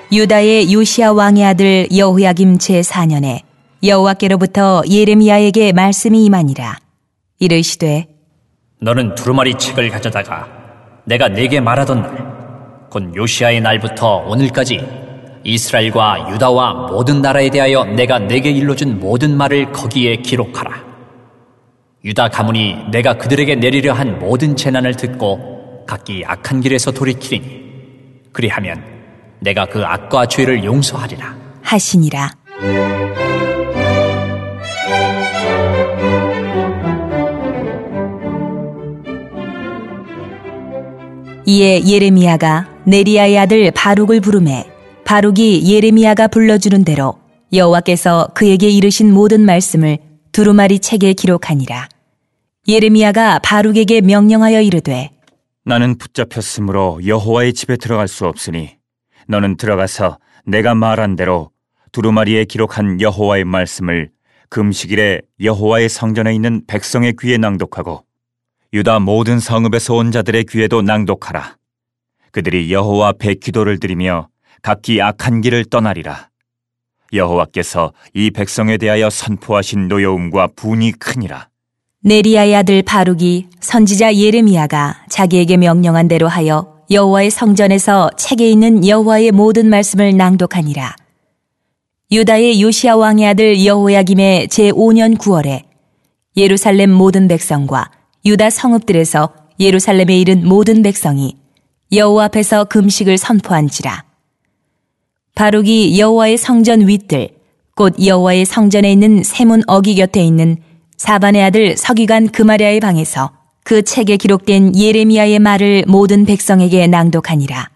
유다의 요시야 왕의 아들 여호야김 제4년에 여호와께로부터 예레미야에게 말씀이 임하니라. 이르시되 너는 두루마리 책을 가져다가 내가 네게 말하던 날 곧 요시야의 날부터 오늘까지 이스라엘과 유다와 모든 나라에 대하여 내가 네게 일러준 모든 말을 거기에 기록하라. 유다 가문이 내가 그들에게 내리려 한 모든 재난을 듣고 각기 악한 길에서 돌이키리니 그리하면 내가 그 악과 죄를 용서하리라 하시니라. 이에 예레미야가 네리야의 아들 바룩을 부르매 바룩이 예레미야가 불러주는 대로 여호와께서 그에게 이르신 모든 말씀을 두루마리 책에 기록하니라. 예레미야가 바룩에게 명령하여 이르되 나는 붙잡혔으므로 여호와의 집에 들어갈 수 없으니 너는 들어가서 내가 말한 대로 두루마리에 기록한 여호와의 말씀을 금식일에 여호와의 성전에 있는 백성의 귀에 낭독하고 유다 모든 성읍에서 온 자들의 귀에도 낭독하라. 그들이 여호와 앞에 기도를 드리며 각기 악한 길을 떠나리라. 여호와께서 이 백성에 대하여 선포하신 노여움과 분이 크니라. 네리야의 아들 바룩이 선지자 예레미야가 자기에게 명령한 대로 하여 여호와의 성전에서 책에 있는 여호와의 모든 말씀을 낭독하니라. 유다의 요시야 왕의 아들 여호야김의 제5년 9월에 예루살렘 모든 백성과 유다 성읍들에서 예루살렘에 이른 모든 백성이 여호와 앞에서 금식을 선포한지라. 바룩이 여호와의 성전 윗들 곧 여호와의 성전에 있는 세문 어기 곁에 있는 사반의 아들 서기관 그마랴의 방에서 그 책에 기록된 예레미야의 말을 모든 백성에게 낭독하니라.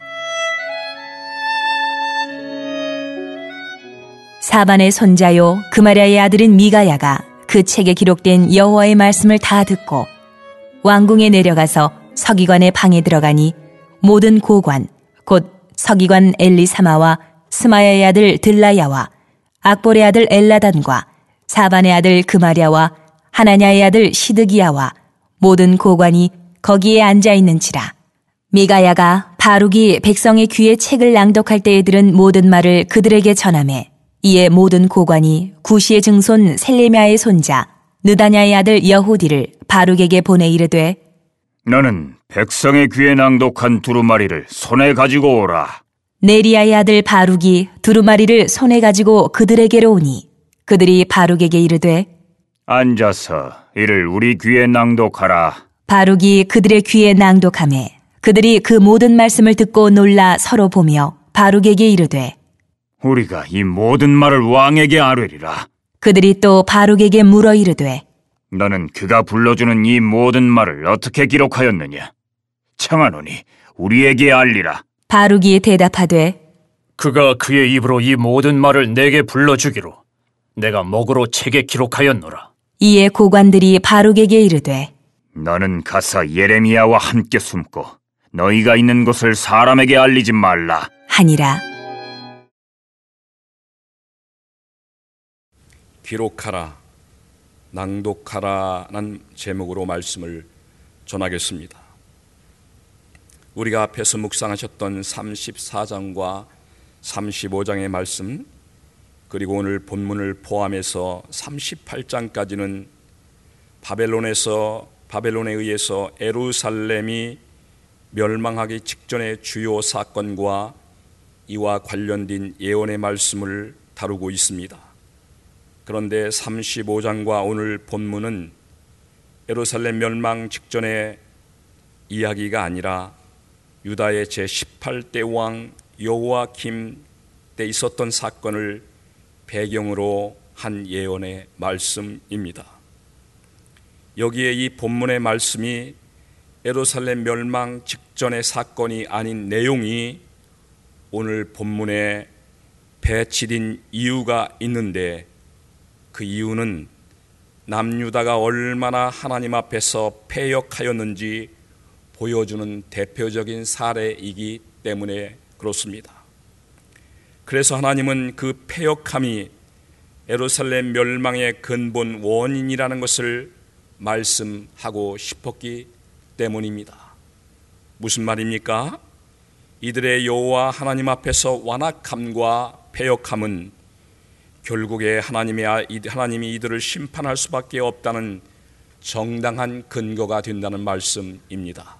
사반의 손자요 그마랴의 아들인 미가야가 그 책에 기록된 여호와의 말씀을 다 듣고 왕궁에 내려가서 서기관의 방에 들어가니 모든 고관 곧 서기관 엘리사마와 스마야의 아들 들라야와 악볼의 아들 엘라단과 사반의 아들 그마랴와 하나냐의 아들 시드기야와 모든 고관이 거기에 앉아있는지라. 미가야가 바룩이 백성의 귀에 책을 낭독할 때에 들은 모든 말을 그들에게 전하매 이에 모든 고관이 구시의 증손 셀레미야의 손자 느다냐의 아들 여후디를 바룩에게 보내 이르되 너는 백성의 귀에 낭독한 두루마리를 손에 가지고 오라. 네리야의 아들 바룩이 두루마리를 손에 가지고 그들에게로 오니 그들이 바룩에게 이르되 앉아서 이를 우리 귀에 낭독하라. 바룩이 그들의 귀에 낭독하매 그들이 그 모든 말씀을 듣고 놀라 서로 보며 바룩에게 이르되 우리가 이 모든 말을 왕에게 아뢰리라. 그들이 또 바룩에게 물어 이르되 너는 그가 불러주는 이 모든 말을 어떻게 기록하였느냐? 청하노니 우리에게 알리라. 바룩이 대답하되 그가 그의 입으로 이 모든 말을 내게 불러주기로 내가 목으로 책에 기록하였노라. 이에 고관들이 바룩에게 이르되 너는 가서 예레미야와 함께 숨고 너희가 있는 곳을 사람에게 알리지 말라 하니라. 기록하라, 낭독하라는 제목으로 말씀을 전하겠습니다. 우리가 앞에서 묵상하셨던 34장과 35장의 말씀, 그리고 오늘 본문을 포함해서 38장까지는 바벨론에 의해서 예루살렘이 멸망하기 직전의 주요 사건과 이와 관련된 예언의 말씀을 다루고 있습니다. 그런데 35장과 오늘 본문은 예루살렘 멸망 직전의 이야기가 아니라 유다의 제18대 왕 여호야김 때 있었던 사건을 배경으로 한 예언의 말씀입니다. 여기에 이 본문의 말씀이 예루살렘 멸망 직전의 사건이 아닌 내용이 오늘 본문에 배치된 이유가 있는데 그 이유는 남유다가 얼마나 하나님 앞에서 패역하였는지 보여주는 대표적인 사례이기 때문에 그렇습니다. 그래서 하나님은 그 패역함이 예루살렘 멸망의 근본 원인이라는 것을 말씀하고 싶었기 때문입니다. 무슨 말입니까? 이들의 여호와 하나님 앞에서 완악함과 패역함은 결국에 하나님이 이들을 심판할 수밖에 없다는 정당한 근거가 된다는 말씀입니다.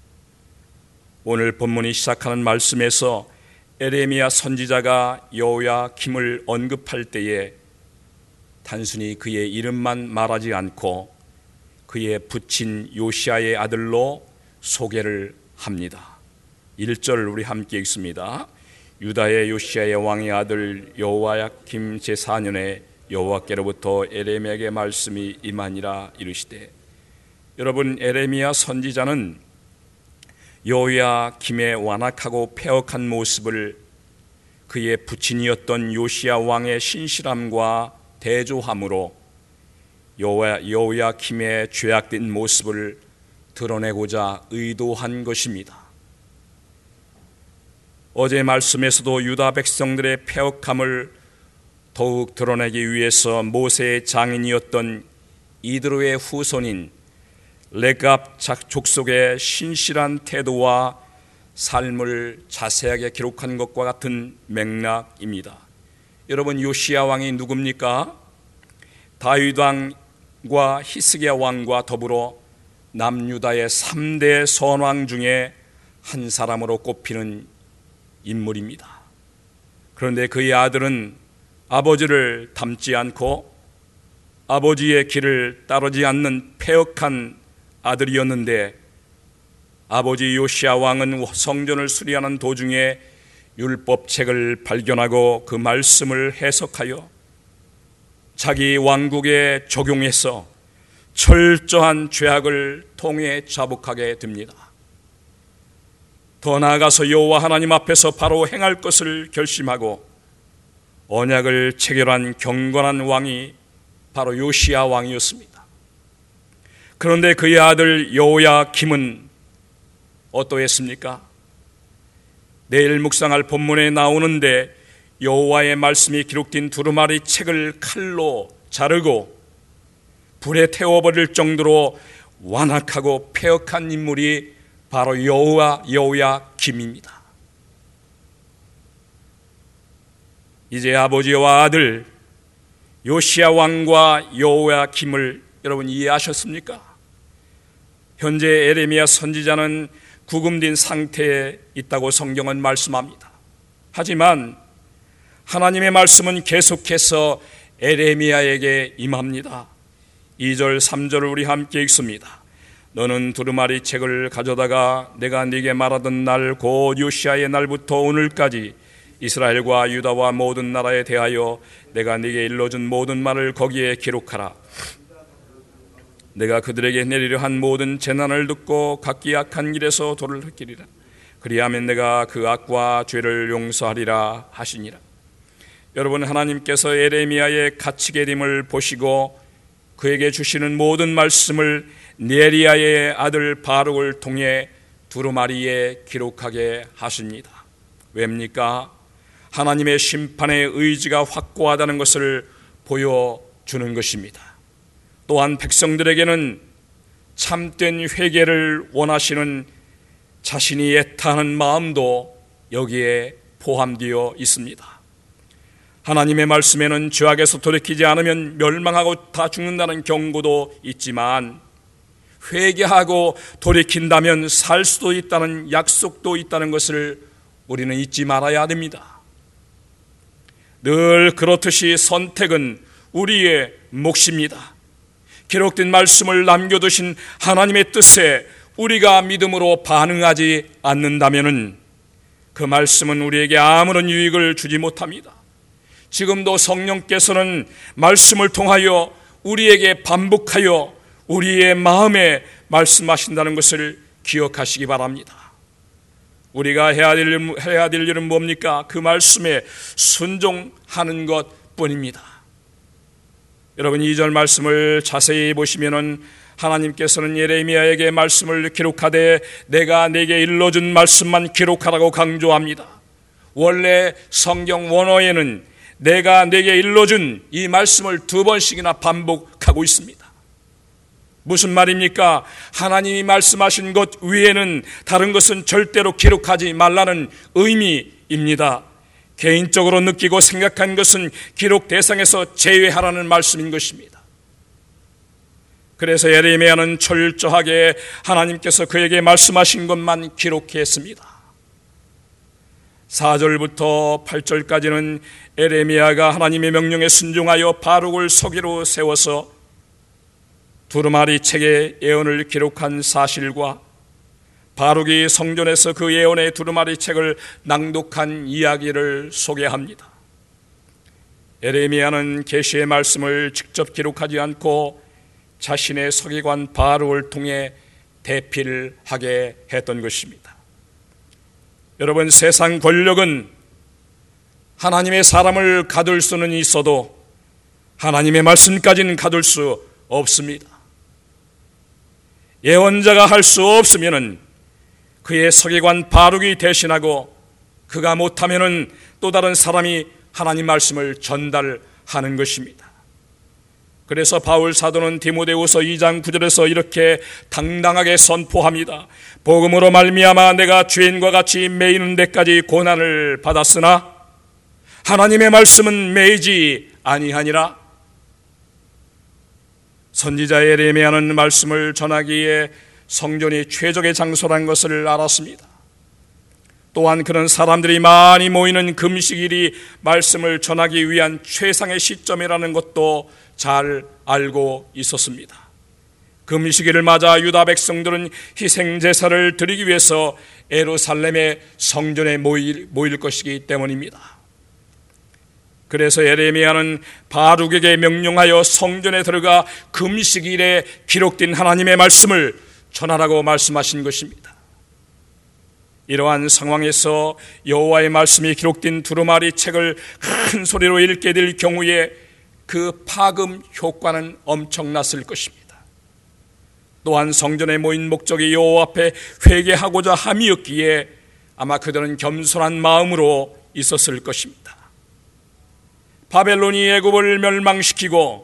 오늘 본문이 시작하는 말씀에서 에레미야 선지자가 여호야김을 언급할 때에 단순히 그의 이름만 말하지 않고 그의 부친 요시야의 아들로 소개를 합니다. 1절 우리 함께 읽습니다. 유다의 요시야의 왕의 아들 여호야김 제4년에 여호와께로부터 에레미야에게 말씀이 임하니라 이르시되. 여러분, 에레미야 선지자는 여호야김의 완악하고 패역한 모습을 그의 부친이었던 요시야 왕의 신실함과 대조함으로 여호야김의 죄악된 모습을 드러내고자 의도한 것입니다. 어제 말씀에서도 유다 백성들의 패역함을 더욱 드러내기 위해서 모세의 장인이었던 이드로의 후손인 레갑 족속의 신실한 태도와 삶을 자세하게 기록한 것과 같은 맥락입니다. 여러분, 요시야 왕이 누굽니까? 다윗 왕과 히스기야 왕과 더불어 남유다의 3대 선왕 중에 한 사람으로 꼽히는 인물입니다. 그런데 그의 아들은 아버지를 닮지 않고 아버지의 길을 따르지 않는 패역한 아들이었는데, 아버지 요시야 왕은 성전을 수리하는 도중에 율법책을 발견하고 그 말씀을 해석하여 자기 왕국에 적용해서 철저한 죄악을 통해 자복하게 됩니다. 더 나아가서 여호와 하나님 앞에서 바로 행할 것을 결심하고 언약을 체결한 경건한 왕이 바로 요시야 왕이었습니다. 그런데 그의 아들 여호야김은 어떠했습니까? 내일 묵상할 본문에 나오는데 여호와의 말씀이 기록된 두루마리 책을 칼로 자르고 불에 태워버릴 정도로 완악하고 패역한 인물이 바로 여호야김입니다. 이제 아버지와 아들 요시야 왕과 여호야김을 여러분 이해하셨습니까? 현재 에레미야 선지자는 구금된 상태에 있다고 성경은 말씀합니다. 하지만 하나님의 말씀은 계속해서 에레미야에게 임합니다. 2절 3절을 우리 함께 읽습니다. 너는 두루마리 책을 가져다가 내가 네게 말하던 날 곧 요시야의 날부터 오늘까지 이스라엘과 유다와 모든 나라에 대하여 내가 네게 일러준 모든 말을 거기에 기록하라. 내가 그들에게 내리려 한 모든 재난을 듣고 각기 악한 길에서 돌을 흩기리라. 그리하면 내가 그 악과 죄를 용서하리라 하시니라. 여러분, 하나님께서 에레미야의 갇히게 됨을 보시고 그에게 주시는 모든 말씀을 네리야의 아들 바룩을 통해 두루마리에 기록하게 하십니다. 왜입니까? 하나님의 심판의 의지가 확고하다는 것을 보여주는 것입니다. 또한 백성들에게는 참된 회개를 원하시는 자신이 애타하는 마음도 여기에 포함되어 있습니다. 하나님의 말씀에는 죄악에서 돌이키지 않으면 멸망하고 다 죽는다는 경고도 있지만 회개하고 돌이킨다면 살 수도 있다는 약속도 있다는 것을 우리는 잊지 말아야 됩니다. 늘 그렇듯이 선택은 우리의 몫입니다. 기록된 말씀을 남겨두신 하나님의 뜻에 우리가 믿음으로 반응하지 않는다면 그 말씀은 우리에게 아무런 유익을 주지 못합니다. 지금도 성령께서는 말씀을 통하여 우리에게 반복하여 우리의 마음에 말씀하신다는 것을 기억하시기 바랍니다. 우리가 해야 될 일은 뭡니까? 그 말씀에 순종하는 것뿐입니다. 여러분, 2절 말씀을 자세히 보시면은 하나님께서는 예레미야에게 말씀을 기록하되 내가 내게 일러준 말씀만 기록하라고 강조합니다. 원래 성경 원어에는 내가 내게 일러준 이 말씀을 2번씩이나 반복하고 있습니다. 무슨 말입니까? 하나님이 말씀하신 것 외에는 다른 것은 절대로 기록하지 말라는 의미입니다. 개인적으로 느끼고 생각한 것은 기록 대상에서 제외하라는 말씀인 것입니다. 그래서 예레미야는 철저하게 하나님께서 그에게 말씀하신 것만 기록했습니다. 4절부터 8절까지는 예레미야가 하나님의 명령에 순종하여 바룩을 서기로 세워서 두루마리 책에 예언을 기록한 사실과 바룩이 성전에서 그 예언의 두루마리 책을 낭독한 이야기를 소개합니다. 예레미야는 계시의 말씀을 직접 기록하지 않고 자신의 서기관 바룩을 통해 대피를 하게 했던 것입니다. 여러분, 세상 권력은 하나님의 사람을 가둘 수는 있어도 하나님의 말씀까지는 가둘 수 없습니다. 예언자가 할 수 없으면은 그의 서기관 바룩이 대신하고, 그가 못하면은 또 다른 사람이 하나님 말씀을 전달하는 것입니다. 그래서 바울 사도는 디모데후서 2장 9절에서 이렇게 당당하게 선포합니다. 복음으로 말미암아 내가 죄인과 같이 매이는 데까지 고난을 받았으나 하나님의 말씀은 매이지 아니하니라. 선지자 예레미야는 말씀을 전하기에 성전이 최적의 장소란 것을 알았습니다. 또한 그런 사람들이 많이 모이는 금식일이 말씀을 전하기 위한 최상의 시점이라는 것도 잘 알고 있었습니다. 금식일을 맞아 유다 백성들은 희생 제사를 드리기 위해서 예루살렘의 성전에 모일 것이기 때문입니다. 그래서 예레미야는 바룩에게 명령하여 성전에 들어가 금식일에 기록된 하나님의 말씀을 전하라고 말씀하신 것입니다. 이러한 상황에서 여호와의 말씀이 기록된 두루마리 책을 큰 소리로 읽게 될 경우에 그 파금 효과는 엄청났을 것입니다. 또한 성전에 모인 목적이 여호와 앞에 회개하고자 함이었기에 아마 그들은 겸손한 마음으로 있었을 것입니다. 바벨론이 애굽을 멸망시키고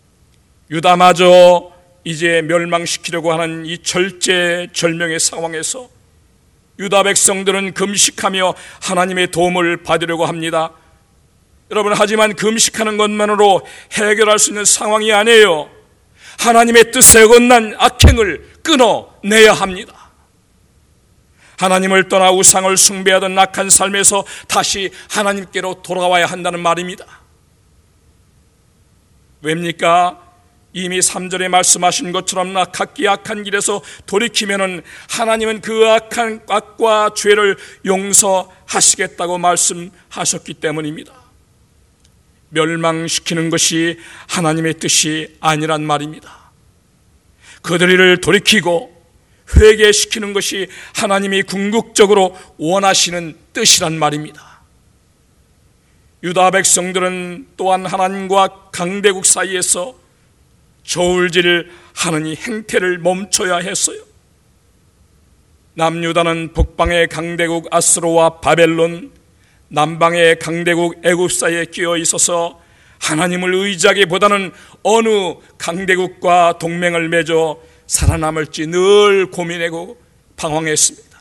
유다마저 이제 멸망시키려고 하는 이 절제절명의 상황에서 유다 백성들은 금식하며 하나님의 도움을 받으려고 합니다. 여러분, 하지만 금식하는 것만으로 해결할 수 있는 상황이 아니에요. 하나님의 뜻에 어긋난 악행을 끊어내야 합니다. 하나님을 떠나 우상을 숭배하던 악한 삶에서 다시 하나님께로 돌아와야 한다는 말입니다. 왜입니까? 이미 3절에 말씀하신 것처럼 각기 악한 길에서 돌이키면은 하나님은 그 악과 죄를 용서하시겠다고 말씀하셨기 때문입니다. 멸망시키는 것이 하나님의 뜻이 아니란 말입니다. 그들을 돌이키고 회개시키는 것이 하나님이 궁극적으로 원하시는 뜻이란 말입니다. 유다 백성들은 또한 하나님과 강대국 사이에서 저울질 하는 이 행태를 멈춰야 했어요. 남유다는 북방의 강대국 아스로와 바벨론, 남방의 강대국 애굽 사이에 끼어 있어서 하나님을 의지하기보다는 어느 강대국과 동맹을 맺어 살아남을지 늘 고민하고 방황했습니다.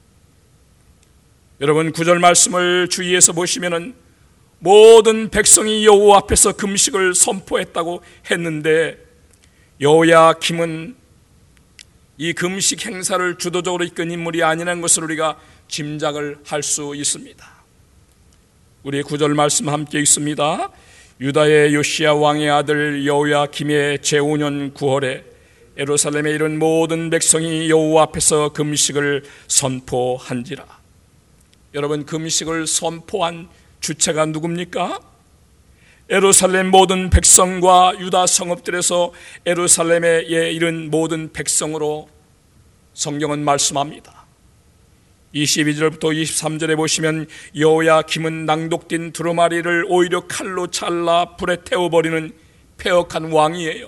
여러분, 9절 말씀을 주의해서 보시면은 모든 백성이 여호와 앞에서 금식을 선포했다고 했는데 여호야김은 이 금식 행사를 주도적으로 이끈 인물이 아니라는 것을 우리가 짐작을 할 수 있습니다. 우리 9절 말씀 함께 읽습니다. 유다의 요시야 왕의 아들 여호야김의 제5년 9월에 예루살렘에 이른 모든 백성이 여호와 앞에서 금식을 선포한지라. 여러분, 금식을 선포한 주체가 누굽니까? 예루살렘 모든 백성과 유다 성읍들에서 예루살렘에 이른 모든 백성으로 성경은 말씀합니다. 22절부터 23절에 보시면 여호야김은 낭독된 두루마리를 오히려 칼로 잘라 불에 태워버리는 패역한 왕이에요.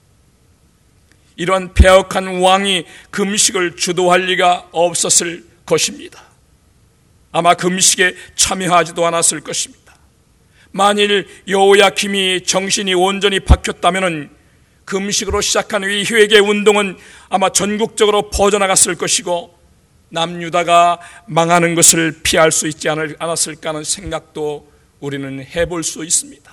이러한 패역한 왕이 금식을 주도할 리가 없었을 것입니다. 아마 금식에 참여하지도 않았을 것입니다. 만일 여호야김이 정신이 온전히 바뀌었다면 금식으로 시작한 이 회개 운동은 아마 전국적으로 퍼져나갔을 것이고 남유다가 망하는 것을 피할 수 있지 않았을까 하는 생각도 우리는 해볼 수 있습니다.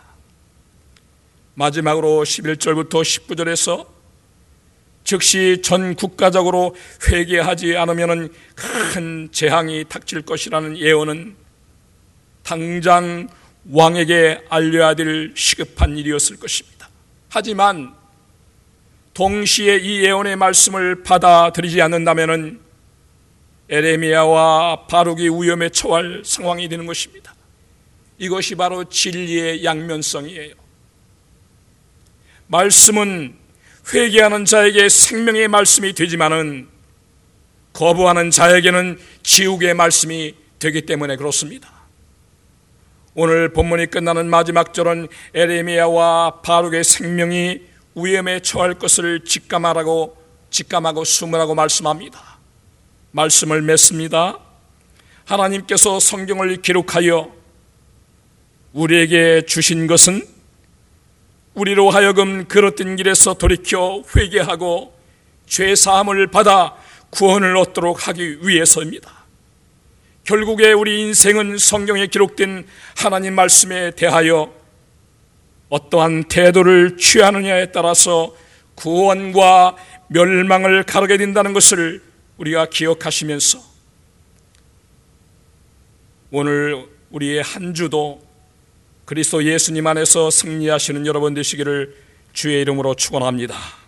마지막으로 11절부터 19절에서 즉시 전 국가적으로 회개하지 않으면 큰 재앙이 닥칠 것이라는 예언은 당장 왕에게 알려야 될 시급한 일이었을 것입니다. 하지만 동시에 이 예언의 말씀을 받아들이지 않는다면 에레미야와 바룩이 위험에 처할 상황이 되는 것입니다. 이것이 바로 진리의 양면성이에요. 말씀은 회개하는 자에게 생명의 말씀이 되지만은 거부하는 자에게는 지옥의 말씀이 되기 때문에 그렇습니다. 오늘 본문이 끝나는 마지막 절은 에레미야와 바룩의 생명이 위험에 처할 것을 직감하고 숨으라고 말씀합니다. 말씀을 맺습니다. 하나님께서 성경을 기록하여 우리에게 주신 것은 우리로 하여금 그릇된 길에서 돌이켜 회개하고 죄사함을 받아 구원을 얻도록 하기 위해서입니다. 결국에 우리 인생은 성경에 기록된 하나님 말씀에 대하여 어떠한 태도를 취하느냐에 따라서 구원과 멸망을 가르게 된다는 것을 우리가 기억하시면서 오늘 우리의 한 주도 그리스도 예수님 안에서 승리하시는 여러분 되시기를 주의 이름으로 축원합니다.